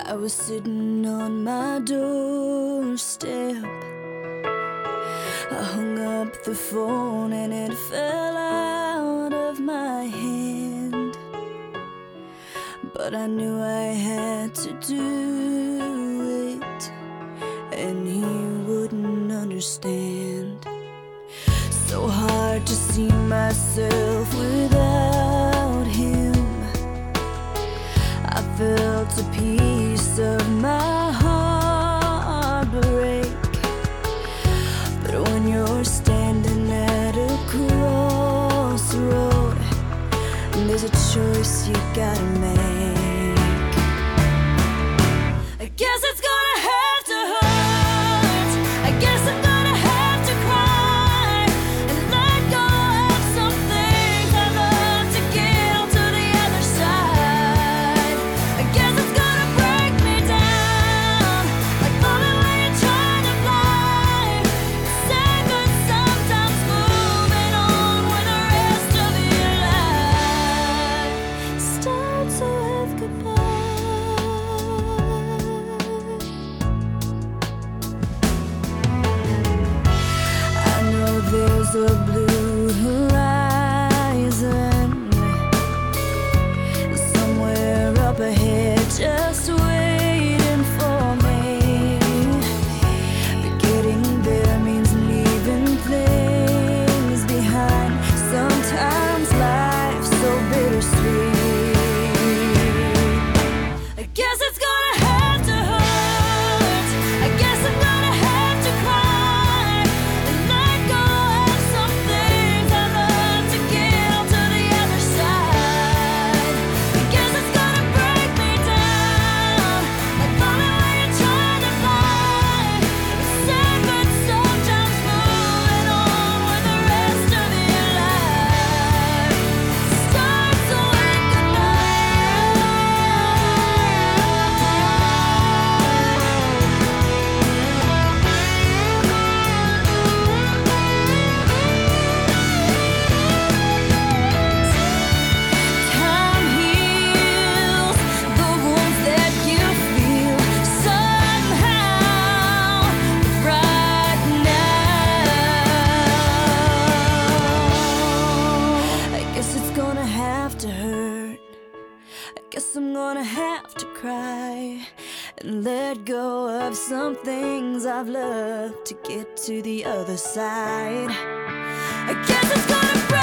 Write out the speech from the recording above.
I was sitting on my doorstep. I hung up the phone and it fell out of my hand. But I knew I had to do it, and he wouldn't understand. So hard to see myself without him. I felt a piece of my heart break. But when you're standing at a crossroad, there's a choice you gotta make. I guess it's gonna have to hurt. I guess I'm gonna have to cry and let go of some things I love to get to the other side. I guess it's gonna break me down, like falling when you're trying to fly. It's sad but sometimes moving on with the rest of your life starts with goodbye. There's a blue horizon somewhere up ahead, just waiting for me. But getting there means leaving things behind. Sometimes life's so bittersweet. I guess it's gonna have to hurt. I guess I'm gonna have to cry and let go of some things I love to get to the other side. I guess it's gonna break me down, like falling when you're trying to fly. It's sad but sometimes moving on with the rest of your life starts with goodnight. Time heals the wounds that you feel somehow right now. I guess it's gonna have to hurt. I guess I'm gonna have to cry and let go of some things I've loved to get to the other side. I guess it's gonna break